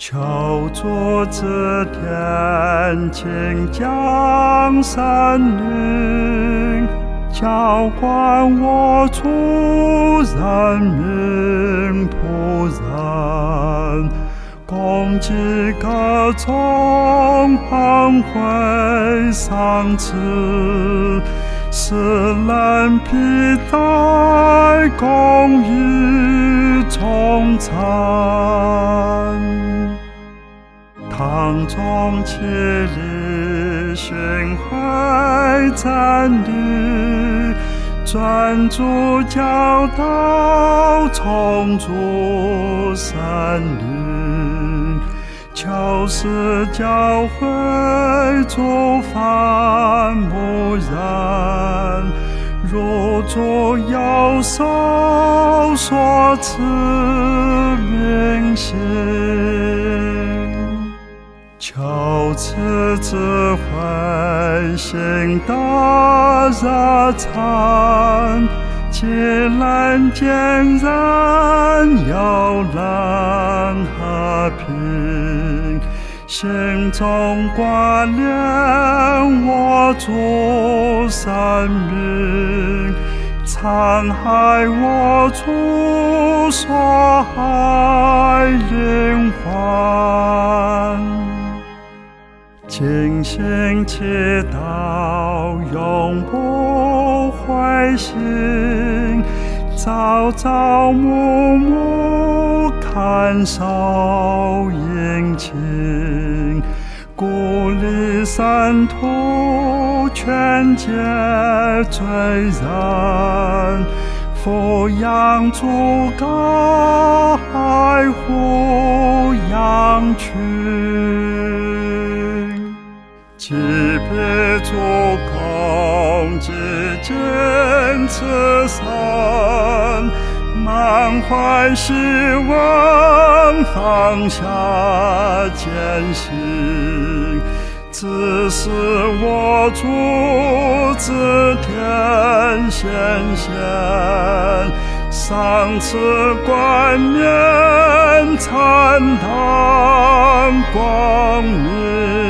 求主指天晴降山林，浇灌我出人民仆人，共济各种恩惠赏赐，使人披戴公义忠诚。堂中起立巡回真理，专注教导充足神灵，求使教会诸凡牧人，如主右手所赐明信。求赐智慧心的热忱，既人见人有人和平，心中挂念我主生命，常害我主所爱灵魂。尽心祈祷，永不灰心，朝朝暮暮看守殷勤，鼓励圣徒劝诫罪人，抚养诸歌，爱护羊群。即别主公即坚持神，满怀希望放下艰辛，只是我主指天显现，赏赐冠冕，参当光明。